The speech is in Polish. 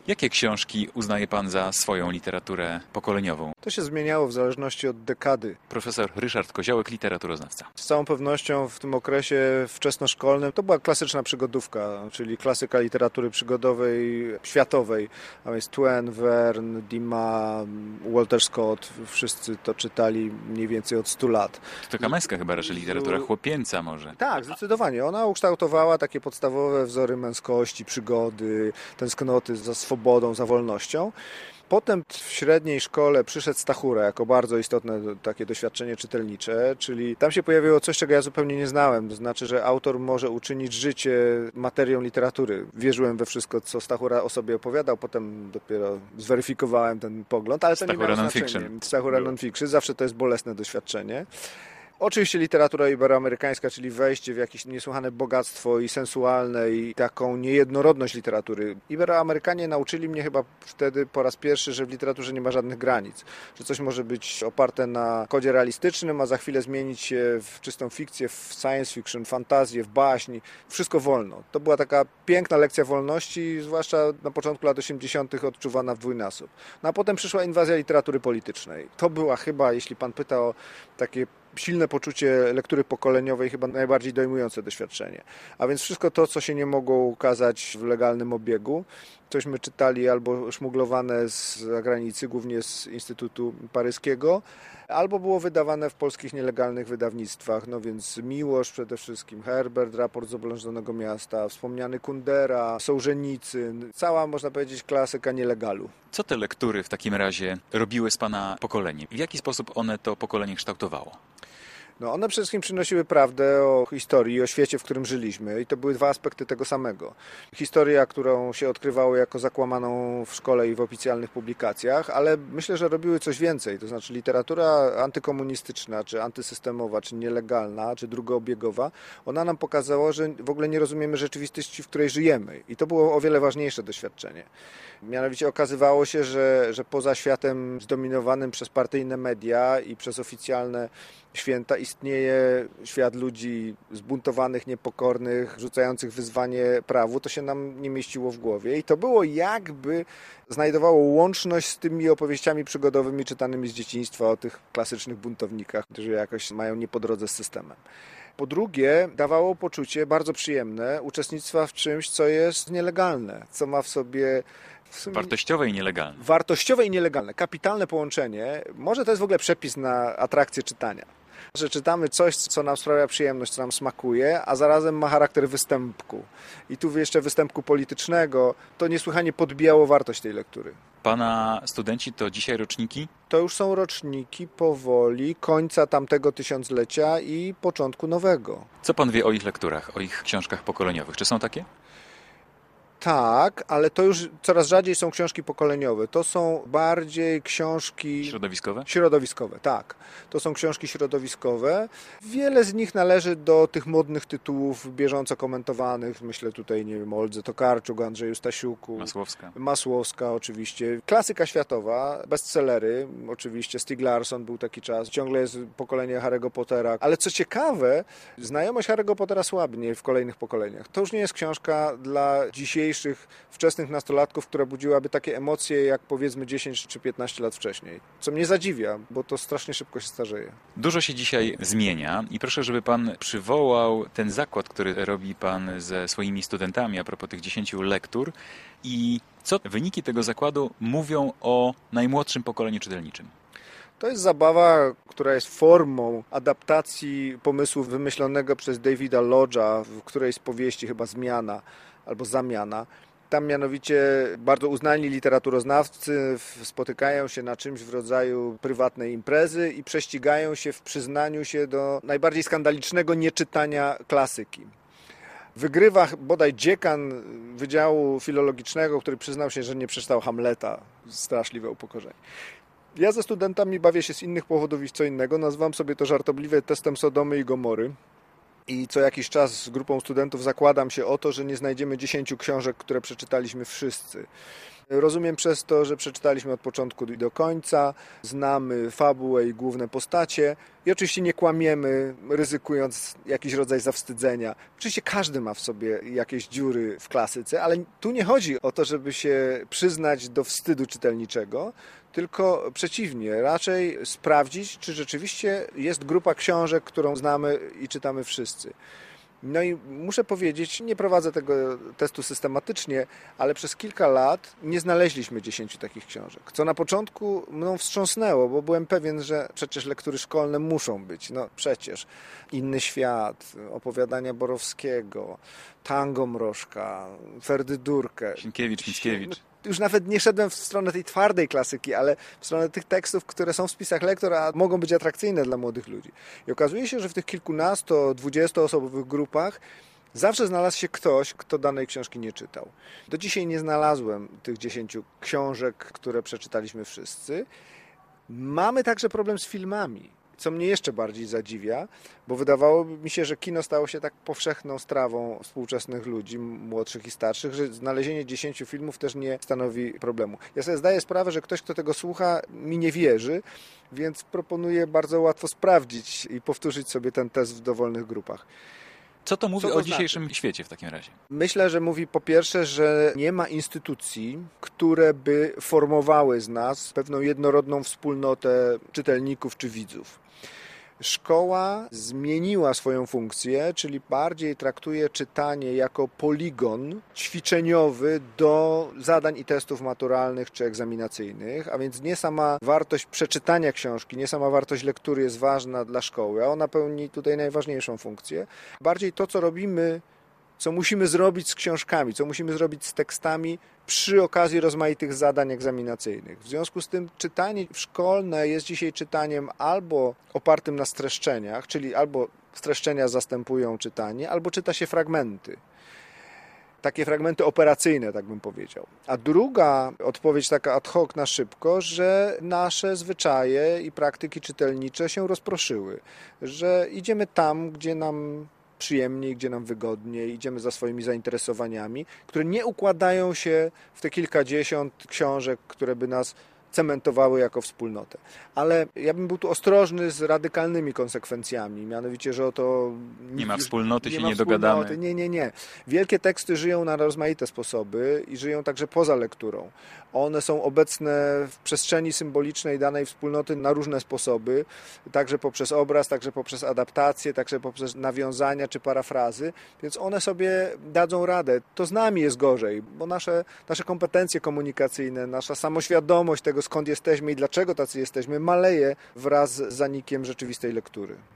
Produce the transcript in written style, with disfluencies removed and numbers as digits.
Jakie książki uznaje pan za swoją literaturę pokoleniową? To się zmieniało w zależności od dekady. Profesor Ryszard Koziołek, literaturoznawca. Z całą pewnością w tym okresie wczesnoszkolnym to była klasyczna przygodówka, czyli klasyka literatury przygodowej światowej. A więc Twain, Verne, Dumas, Walter Scott, wszyscy to czytali mniej więcej od 100 lat. To taka męska chyba raczej literatura, chłopięca może. Tak, zdecydowanie. Ona ukształtowała takie podstawowe wzory męskości, przygody, tęsknoty za swobodą, za wolnością. Potem w średniej szkole przyszedł Stachura jako bardzo istotne takie doświadczenie czytelnicze, czyli tam się pojawiło coś, czego ja zupełnie nie znałem. To znaczy, że autor może uczynić życie materią literatury. Wierzyłem we wszystko, co Stachura o sobie opowiadał, potem dopiero zweryfikowałem ten pogląd, ale to nie miało znaczenia. Stachura non-fiction, zawsze to jest bolesne doświadczenie. Oczywiście literatura iberoamerykańska, czyli wejście w jakieś niesłychane bogactwo i sensualne i taką niejednorodność literatury. Iberoamerykanie nauczyli mnie chyba wtedy po raz pierwszy, że w literaturze nie ma żadnych granic. Że coś może być oparte na kodzie realistycznym, a za chwilę zmienić się w czystą fikcję, w science fiction, fantazję, w baśń. Wszystko wolno. To była taka piękna lekcja wolności, zwłaszcza na początku lat 80. odczuwana w dwójnasób. No a potem przyszła inwazja literatury politycznej. To była chyba, jeśli pan pyta o takie silne poczucie lektury pokoleniowej, chyba najbardziej dojmujące doświadczenie. A więc wszystko to, co się nie mogło ukazać w legalnym obiegu, cośmy czytali albo szmuglowane z zagranicy, głównie z Instytutu Paryskiego, albo było wydawane w polskich nielegalnych wydawnictwach. No więc Miłosz przede wszystkim, Herbert, Raport z oblężonego miasta, wspomniany Kundera, Sołżenicyn, cała, można powiedzieć, klasyka nielegalu. Co te lektury w takim razie robiły z pana pokoleniem? W jaki sposób one to pokolenie kształtowało? No one przede wszystkim przynosiły prawdę o historii, o świecie, w którym żyliśmy i to były dwa aspekty tego samego. Historia, którą się odkrywało jako zakłamaną w szkole i w oficjalnych publikacjach, ale myślę, że robiły coś więcej, to znaczy literatura antykomunistyczna, czy antysystemowa, czy nielegalna, czy drugoobiegowa, ona nam pokazała, że w ogóle nie rozumiemy rzeczywistości, w której żyjemy i to było o wiele ważniejsze doświadczenie. Mianowicie okazywało się, że poza światem zdominowanym przez partyjne media i przez oficjalne święta istnieje świat ludzi zbuntowanych, niepokornych, rzucających wyzwanie prawu. To się nam nie mieściło w głowie i to było jakby znajdowało łączność z tymi opowieściami przygodowymi czytanymi z dzieciństwa o tych klasycznych buntownikach, którzy jakoś mają nie po drodze z systemem. Po drugie, dawało poczucie bardzo przyjemne uczestnictwa w czymś, co jest nielegalne, co ma w sobie wartościowe i nielegalne. Wartościowe i nielegalne. Kapitalne połączenie. Może to jest w ogóle przepis na atrakcję czytania. Że czytamy coś, co nam sprawia przyjemność, co nam smakuje, a zarazem ma charakter występku. I tu jeszcze występku politycznego, to niesłychanie podbijało wartość tej lektury. Pana studenci to dzisiaj roczniki? To już są roczniki powoli końca tamtego tysiąclecia i początku nowego. Co pan wie o ich lekturach, o ich książkach pokoleniowych? Czy są takie? Tak, ale to już coraz rzadziej są książki pokoleniowe. To są bardziej książki... Środowiskowe? Środowiskowe, tak. To są książki środowiskowe. Wiele z nich należy do tych modnych tytułów bieżąco komentowanych. Myślę tutaj, nie wiem, o Oldze Tokarczuk, Andrzeju Stasiuku. Masłowska oczywiście. Klasyka światowa, bestsellery. Oczywiście Stieg Larsson był taki czas. Ciągle jest pokolenie Harry'ego Pottera. Ale co ciekawe, znajomość Harry'ego Pottera słabnie w kolejnych pokoleniach. To już nie jest książka dla dzisiejszych wczesnych nastolatków, która budziłaby takie emocje jak powiedzmy 10 czy 15 lat wcześniej. Co mnie zadziwia, bo to strasznie szybko się starzeje. Dużo się dzisiaj zmienia i proszę, żeby pan przywołał ten zakład, który robi pan ze swoimi studentami a propos tych 10 lektur i co wyniki tego zakładu mówią o najmłodszym pokoleniu czytelniczym. To jest zabawa, która jest formą adaptacji pomysłu wymyślonego przez Davida Lodge'a w którejś z powieści, chyba Zmiana albo Zamiana. Tam mianowicie bardzo uznani literaturoznawcy spotykają się na czymś w rodzaju prywatnej imprezy i prześcigają się w przyznaniu się do najbardziej skandalicznego nieczytania klasyki. Wygrywa bodaj dziekan Wydziału Filologicznego, który przyznał się, że nie przeczytał Hamleta. Straszliwe upokorzenie. Ja ze studentami bawię się z innych powodów i co innego. Nazywam sobie to żartobliwie testem Sodomy i Gomory. I co jakiś czas z grupą studentów zakładam się o to, że nie znajdziemy 10 książek, które przeczytaliśmy wszyscy. Rozumiem przez to, że przeczytaliśmy od początku do końca, znamy fabułę i główne postacie i oczywiście nie kłamiemy, ryzykując jakiś rodzaj zawstydzenia. Oczywiście każdy ma w sobie jakieś dziury w klasyce, ale tu nie chodzi o to, żeby się przyznać do wstydu czytelniczego, tylko przeciwnie, raczej sprawdzić, czy rzeczywiście jest grupa książek, którą znamy i czytamy wszyscy. No i muszę powiedzieć, nie prowadzę tego testu systematycznie, ale przez kilka lat nie znaleźliśmy 10 takich książek, co na początku mną wstrząsnęło, bo byłem pewien, że przecież lektury szkolne muszą być. No przecież Inny świat, opowiadania Borowskiego, Tango Mrożka, Ferdydurkę. Sienkiewicz, Mickiewicz. Już nawet nie szedłem w stronę tej twardej klasyki, ale w stronę tych tekstów, które są w spisach lektor, a mogą być atrakcyjne dla młodych ludzi. I okazuje się, że w tych kilkunasto, 20-osobowych grupach zawsze znalazł się ktoś, kto danej książki nie czytał. Do dzisiaj nie znalazłem tych 10 książek, które przeczytaliśmy wszyscy. Mamy także problem z filmami, co mnie jeszcze bardziej zadziwia, bo wydawało mi się, że kino stało się tak powszechną strawą współczesnych ludzi, młodszych i starszych, że znalezienie 10 filmów też nie stanowi problemu. Ja sobie zdaję sprawę, że ktoś, kto tego słucha, mi nie wierzy, więc proponuję bardzo łatwo sprawdzić i powtórzyć sobie ten test w dowolnych grupach. Co to mówi Co to o znaczy? dzisiejszym świecie w takim razie? Myślę, że mówi po pierwsze, że nie ma instytucji, które by formowały z nas pewną jednorodną wspólnotę czytelników czy widzów. Szkoła zmieniła swoją funkcję, czyli bardziej traktuje czytanie jako poligon ćwiczeniowy do zadań i testów maturalnych czy egzaminacyjnych, a więc nie sama wartość przeczytania książki, nie sama wartość lektury jest ważna dla szkoły, a ona pełni tutaj najważniejszą funkcję. Bardziej to, co robimy, co musimy zrobić z książkami, co musimy zrobić z tekstami przy okazji rozmaitych zadań egzaminacyjnych. W związku z tym czytanie szkolne jest dzisiaj czytaniem albo opartym na streszczeniach, czyli albo streszczenia zastępują czytanie, albo czyta się fragmenty. Takie fragmenty operacyjne, tak bym powiedział. A druga odpowiedź taka ad hoc na szybko, że nasze zwyczaje i praktyki czytelnicze się rozproszyły, że idziemy tam, gdzie nam przyjemniej, gdzie nam wygodniej, idziemy za swoimi zainteresowaniami, które nie układają się w te kilkadziesiąt książek, które by nas cementowały jako wspólnotę. Ale ja bym był tu ostrożny z radykalnymi konsekwencjami, mianowicie, że oto... Nie ma wspólnoty, się ma nie wspólnoty. dogadamy. Nie. Wielkie teksty żyją na rozmaite sposoby i żyją także poza lekturą. One są obecne w przestrzeni symbolicznej danej wspólnoty na różne sposoby, także poprzez obraz, także poprzez adaptację, także poprzez nawiązania czy parafrazy, więc one sobie dadzą radę. To z nami jest gorzej, bo nasze kompetencje komunikacyjne, nasza samoświadomość tego, skąd jesteśmy i dlaczego tacy jesteśmy, maleje wraz z zanikiem rzeczywistej lektury.